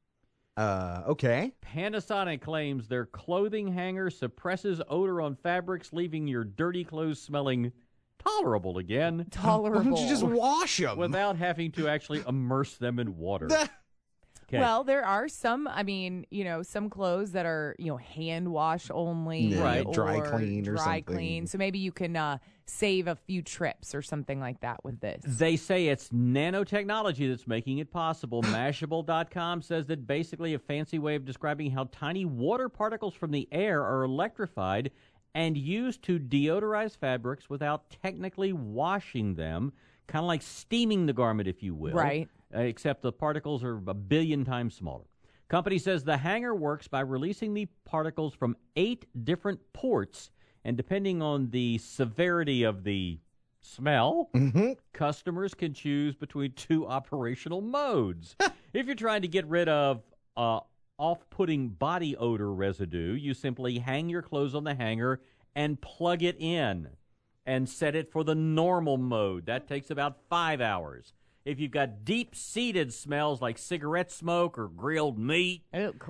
Okay. Panasonic claims their clothing hanger suppresses odor on fabrics, leaving your dirty clothes smelling tolerable again. Tolerable. Why don't you just wash them? Without having to actually immerse them in water. Okay. Well, there are some, some clothes that are, hand wash only. Yeah, right. Dry clean or dry something. clean. So maybe you can save a few trips or something like that with this. They say it's nanotechnology that's making it possible. Mashable.com says that basically a fancy way of describing how tiny water particles from the air are electrified and used to deodorize fabrics without technically washing them, kind of like steaming the garment, if you will. Right. Except the particles are 1 billion times smaller. Company says the hanger works by releasing the particles from 8 different ports, and depending on the severity of the smell, customers can choose between 2 operational modes. If you're trying to get rid of off-putting body odor residue, you simply hang your clothes on the hanger and plug it in and set it for the normal mode. That takes about 5 hours. If you've got deep-seated smells like cigarette smoke or grilled meat,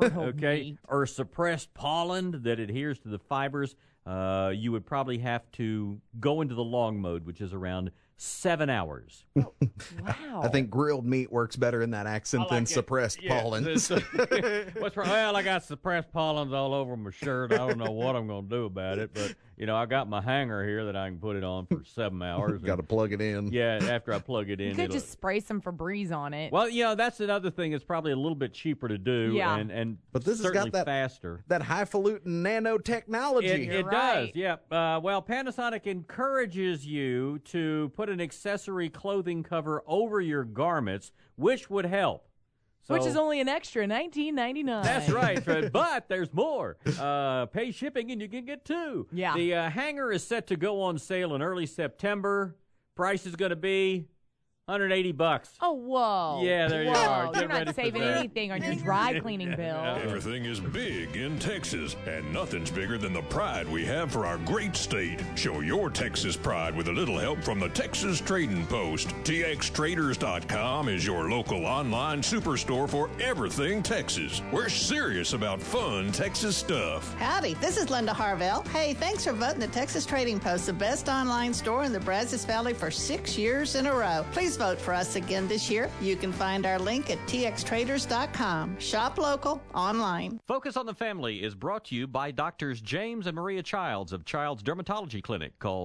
or suppressed pollen that adheres to the fibers, you would probably have to go into the long mode, which is around 7 hours. Wow. I think grilled meat works better in that accent than suppressed pollens. What's wrong? Well, I got suppressed pollens all over my shirt. I don't know what I'm going to do about it, but, I got my hanger here that I can put it on for 7 hours. Got to plug it in. Yeah, after I plug it in. You could just spray some Febreze on it. Well, that's another thing that's probably a little bit cheaper to do, and but this has got that faster. That highfalutin nanotechnology. It does, yeah. Well, Panasonic encourages you to put an accessory clothing cover over your garments, which would help. Which is only an extra $19.99. That's right, but there's more. Pay shipping and you can get 2. Yeah. The hanger is set to go on sale in early September. Price is going to be $180. Oh, whoa. Yeah, there you are. Get You're ready not for saving that. anything on your dry cleaning bill. Everything is big in Texas, and nothing's bigger than the pride we have for our great state. Show your Texas pride with a little help from the Texas Trading Post. TXTraders.com is your local online superstore for everything Texas. We're serious about fun Texas stuff. Howdy, this is Linda Harvell. Hey, thanks for voting the Texas Trading Post the best online store in the Brazos Valley for 6 years in a row. Please vote for us again this year. You can find our link at txtraders.com. Shop local, online. Focus on the Family is brought to you by Doctors James and Maria Childs of Child's Dermatology Clinic. Call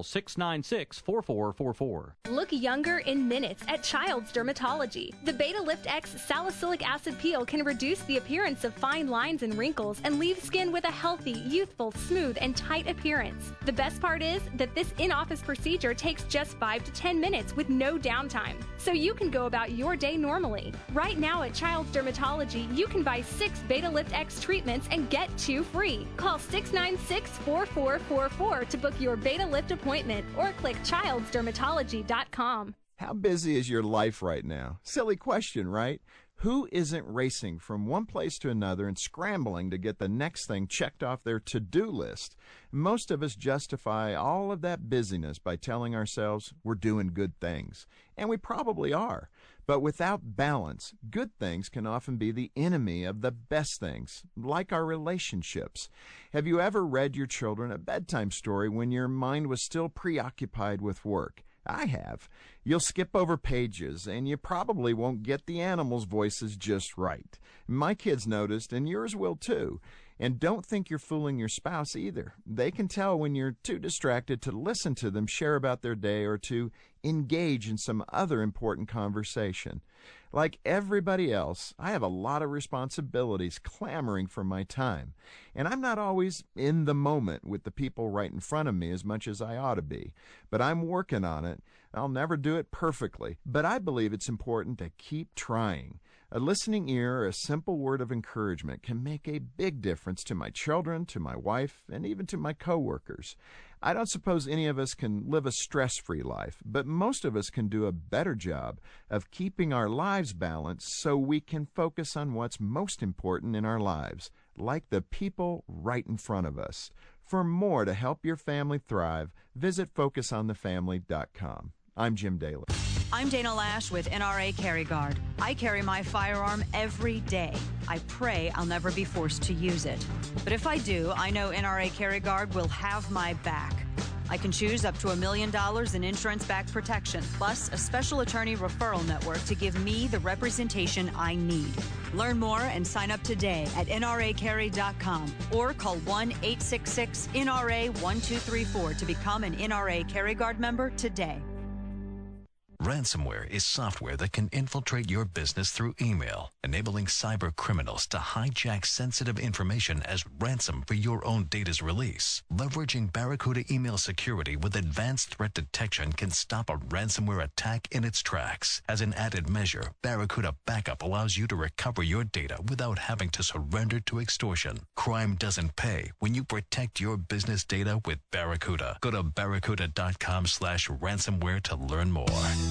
696-4444. Look younger in minutes at Child's Dermatology. The Beta Lift X salicylic acid peel can reduce the appearance of fine lines and wrinkles and leave skin with a healthy, youthful, smooth, and tight appearance. The best part is that this in-office procedure takes just 5 to 10 minutes with no downtime, so you can go about your day normally. Right now at Child's Dermatology, you can buy 6 Beta Lift X treatments and get 2 free. Call 696-4444 to book your Beta Lift appointment or click childsdermatology.com. How busy is your life right now? Silly question, right? Who isn't racing from one place to another and scrambling to get the next thing checked off their to-do list? Most of us justify all of that busyness by telling ourselves we're doing good things. And we probably are. But without balance, good things can often be the enemy of the best things, like our relationships. Have you ever read your children a bedtime story when your mind was still preoccupied with work? I have. You'll skip over pages, and you probably won't get the animals' voices just right. My kids noticed, and yours will too. And don't think you're fooling your spouse either. They can tell when you're too distracted to listen to them share about their day or to engage in some other important conversation. Like everybody else, I have a lot of responsibilities clamoring for my time, and I'm not always in the moment with the people right in front of me as much as I ought to be. But I'm working on it. I'll never do it perfectly, but I believe it's important to keep trying. A listening ear or a simple word of encouragement can make a big difference to my children, to my wife, and even to my coworkers. I don't suppose any of us can live a stress-free life, but most of us can do a better job of keeping our lives balanced so we can focus on what's most important in our lives, like the people right in front of us. For more to help your family thrive, visit FocusOnTheFamily.com. I'm Jim Daly. I'm Dana Lash with NRA Carry Guard. I carry my firearm every day. I pray I'll never be forced to use it. But if I do, I know NRA Carry Guard will have my back. I can choose up to $1 million in insurance-backed protection, plus a special attorney referral network to give me the representation I need. Learn more and sign up today at nracarry.com or call 1-866-NRA-1234 to become an NRA Carry Guard member today. Ransomware is software that can infiltrate your business through email, enabling cyber criminals to hijack sensitive information as ransom for your own data's release. Leveraging Barracuda email security with advanced threat detection can stop a ransomware attack in its tracks. As an added measure, Barracuda Backup allows you to recover your data without having to surrender to extortion. Crime doesn't pay when you protect your business data with Barracuda. Go to barracuda.com/ransomware to learn more.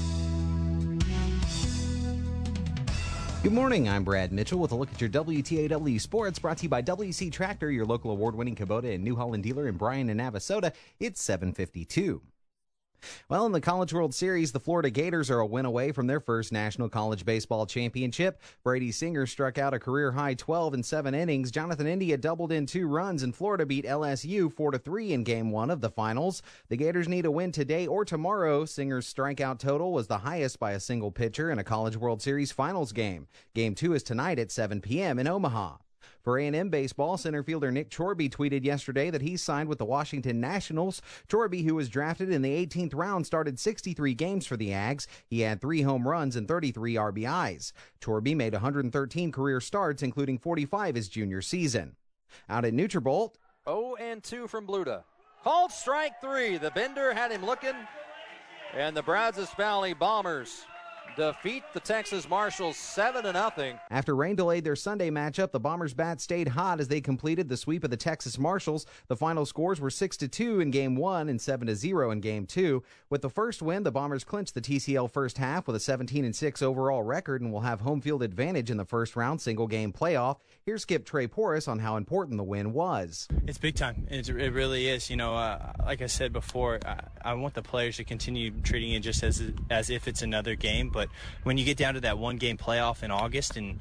Good morning, I'm Brad Mitchell with a look at your WTAW Sports, brought to you by WC Tractor, your local award-winning Kubota and New Holland dealer in Bryan and Navasota. It's 7:52. Well, in the College World Series, the Florida Gators are a win away from their first National College Baseball Championship. Brady Singer struck out a career-high 12 in 7 innings. Jonathan India doubled in 2 runs, and Florida beat LSU 4-3 in Game 1 of the finals. The Gators need a win today or tomorrow. Singer's strikeout total was the highest by a single pitcher in a College World Series finals game. Game 2 is tonight at 7 p.m. in Omaha. For A&M baseball, center fielder Nick Chorby tweeted yesterday that he signed with the Washington Nationals. Chorby, who was drafted in the 18th round, started 63 games for the Ags. He had 3 home runs and 33 RBIs. Chorby made 113 career starts, including 45 his junior season. Out at Nutrabolt, 0-2 from Bluta. Called strike 3. The Bender had him looking, and the Brazos Valley Bombers defeat the Texas Marshals 7-0. After rain delayed their Sunday matchup, the Bombers' bats stayed hot as they completed the sweep of the Texas Marshals. The final scores were 6-2 in Game 1 and 7-0 in Game 2. With the first win, the Bombers clinched the TCL first half with a 17-6 overall record and will have home field advantage in the first round single-game playoff. Here's Skip Trey Porras on how important the win was. It's big time. It really is. You know, like I said before, I want the players to continue treating it just as if it's another game. But when you get down to that one-game playoff in August, and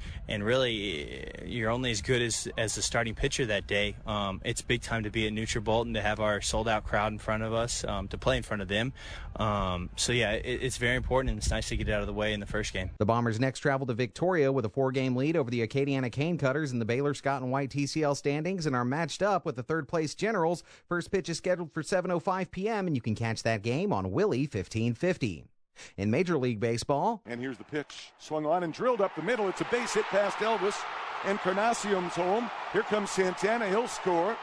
really you're only as good as the starting pitcher that day, it's big time to be at Nutrabolt and to have our sold-out crowd in front of us, to play in front of them. So, yeah, it's very important, and it's nice to get it out of the way in the first game. The Bombers next travel to Victoria with a 4-game lead over the Acadiana Cane Cutters in the Baylor Scott and White TCL standings and are matched up with the third-place Generals. First pitch is scheduled for 7:05 p.m., and you can catch that game on Willie 1550. In Major League Baseball. And here's the pitch. Swung on and drilled up the middle. It's a base hit past Elvis. Encarnacion's home. Here comes Santana. He'll score.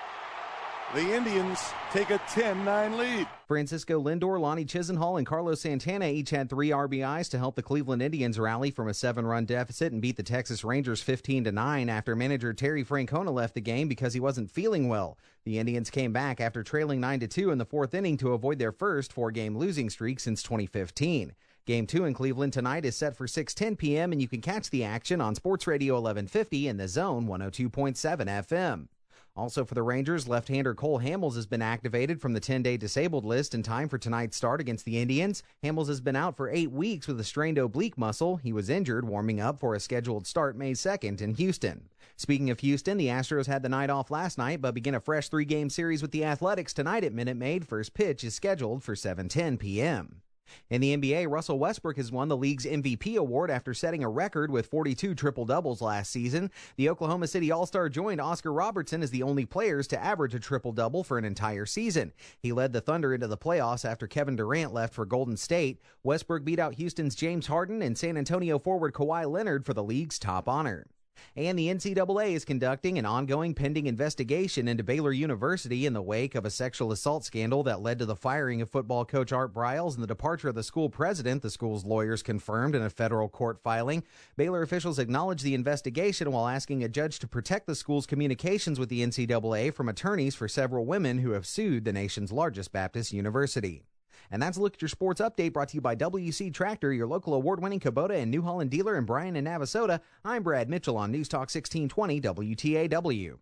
The Indians take a 10-9 lead. Francisco Lindor, Lonnie Chisenhall, and Carlos Santana each had 3 RBIs to help the Cleveland Indians rally from a 7-run deficit and beat the Texas Rangers 15-9 after manager Terry Francona left the game because he wasn't feeling well. The Indians came back after trailing 9-2 in the 4th inning to avoid their first 4-game losing streak since 2015. Game 2 in Cleveland tonight is set for 6:10 p.m., and you can catch the action on Sports Radio 1150 in the Zone 102.7 FM. Also for the Rangers, left-hander Cole Hamels has been activated from the 10-day disabled list in time for tonight's start against the Indians. Hamels has been out for 8 weeks with a strained oblique muscle. He was injured warming up for a scheduled start May 2nd in Houston. Speaking of Houston, the Astros had the night off last night, but begin a fresh 3-game series with the Athletics tonight at Minute Maid. First pitch is scheduled for 7:10 p.m. In the NBA, Russell Westbrook has won the league's MVP award after setting a record with 42 triple-doubles last season. The Oklahoma City All-Star joined Oscar Robertson as the only players to average a triple-double for an entire season. He led the Thunder into the playoffs after Kevin Durant left for Golden State. Westbrook beat out Houston's James Harden and San Antonio forward Kawhi Leonard for the league's top honor. And the NCAA is conducting an ongoing pending investigation into Baylor University in the wake of a sexual assault scandal that led to the firing of football coach Art Briles and the departure of the school president, the school's lawyers confirmed in a federal court filing. Baylor officials acknowledged the investigation while asking a judge to protect the school's communications with the NCAA from attorneys for several women who have sued the nation's largest Baptist university. And that's a look at your sports update brought to you by WC Tractor, your local award-winning Kubota and New Holland dealer in Bryan and Navasota. I'm Brad Mitchell on News Talk 1620 WTAW.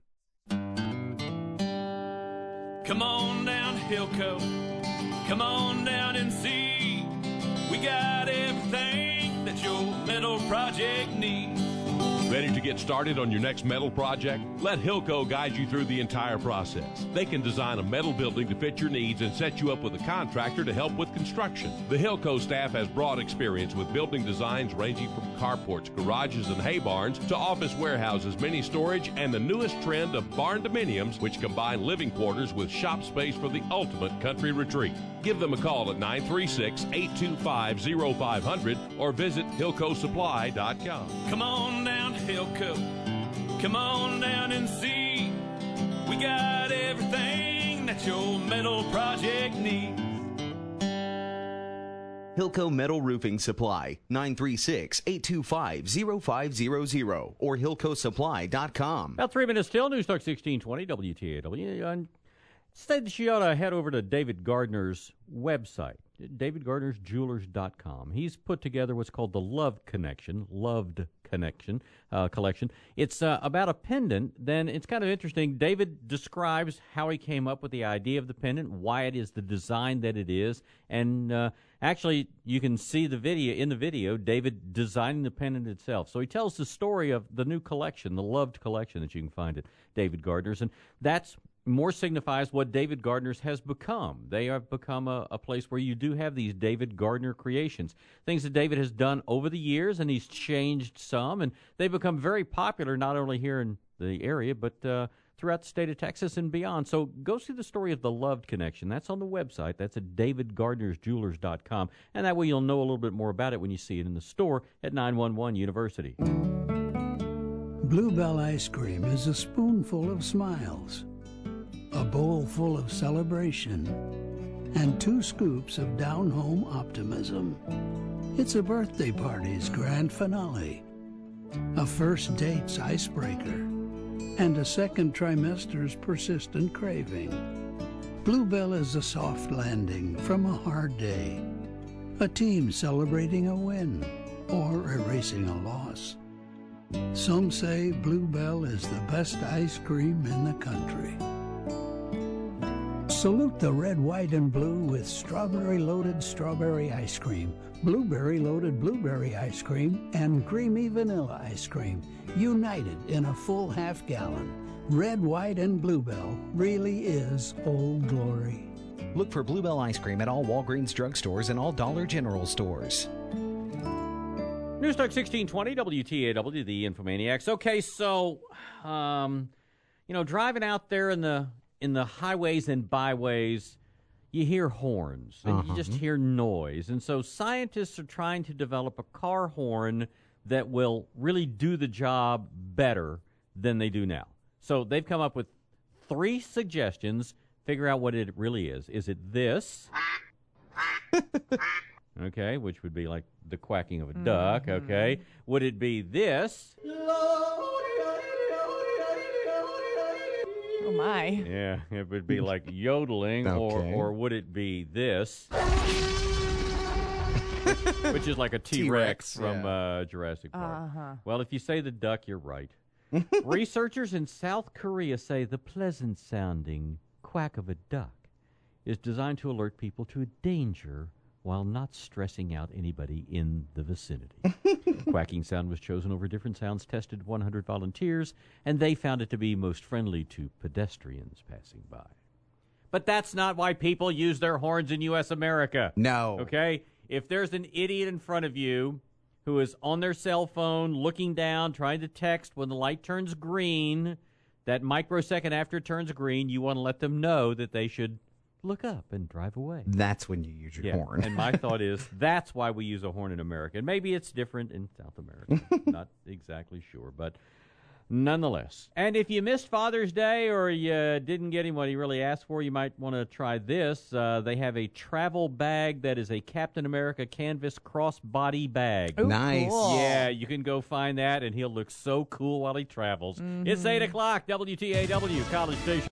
Come on down to Hilco. Come on down and see. We got everything that your metal project needs. Ready to get started on your next metal project? Let Hilco guide you through the entire process. They can design a metal building to fit your needs and set you up with a contractor to help with construction. The Hilco staff has broad experience with building designs ranging from carports, garages, and hay barns to office warehouses, mini storage, and the newest trend of barn dominiums, which combine living quarters with shop space for the ultimate country retreat. Give them a call at 936-825-0500 or visit HilcoSupply.com. Come on down to Hilco. Come on down and see. We got everything that your metal project needs. Hilco Metal Roofing Supply, 936-825-0500 or HilcoSupply.com. About 3 minutes till. News Talk 1620 WTAW. Instead, that you ought to head over to David Gardner's website, davidgardnersjewelers.com. He's put together what's called the Loved Connection, collection. It's about a pendant. Then it's kind of interesting. David describes how he came up with the idea of the pendant, why it is the design that it is, and actually you can see in the video, David designing the pendant itself. So he tells the story of the new collection, the Loved Collection that you can find at David Gardner's, and that's more signifies what David Gardner's has become. They have become a place where you do have these David Gardner creations, things that David has done over the years, and he's changed some, and they've become very popular not only here in the area, but throughout the state of Texas and beyond. So go see the story of the Loved Connection. That's on the website. That's at davidgardnersjewelers.com, and that way you'll know a little bit more about it when you see it in the store at 911 University. Bluebell ice cream is a spoonful of smiles, a bowl full of celebration, and 2 scoops of down-home optimism. It's a birthday party's grand finale, a first date's icebreaker, and a second trimester's persistent craving. Bluebell is a soft landing from a hard day, a team celebrating a win or erasing a loss. Some say Bluebell is the best ice cream in the country. Salute the red, white, and blue with strawberry-loaded strawberry ice cream, blueberry-loaded blueberry ice cream, and creamy vanilla ice cream, united in a full half-gallon. Red, white, and Bluebell really is Old Glory. Look for Bluebell ice cream at all Walgreens drugstores and all Dollar General stores. News Talk 1620 WTAW, the Infomaniacs. Okay, so, driving out there in the highways and byways, you hear horns, and you just hear noise. And so scientists are trying to develop a car horn that will really do the job better than they do now. So they've come up with 3 suggestions. Figure out what it really is. Is it this? Okay, which would be like the quacking of a duck, okay? Would it be this? Oh, my. Yeah, it would be like yodeling, Okay. or would it be this? Which is like a T-Rex from Jurassic Park. Well, if you say the duck, you're right. Researchers in South Korea say the pleasant-sounding quack of a duck is designed to alert people to a danger while not stressing out anybody in the vicinity. Quacking sound was chosen over different sounds tested 100 volunteers, and they found it to be most friendly to pedestrians passing by. But that's not why people use their horns in U.S. America. No. Okay? if there's an idiot in front of you who is on their cell phone, looking down, trying to text when the light turns green, that microsecond after it turns green, you want to let them know that they should look up and drive away. That's when you use your horn. And my thought is that's why we use a horn in America. And maybe it's different in South America. Not exactly sure, but nonetheless. And if you missed Father's Day or you didn't get him what he really asked for, you might want to try this. They have a travel bag that is a Captain America canvas crossbody bag. Ooh, nice. Cool. Yeah, you can go find that, and he'll look so cool while he travels. It's 8 o'clock, WTAW, College Station.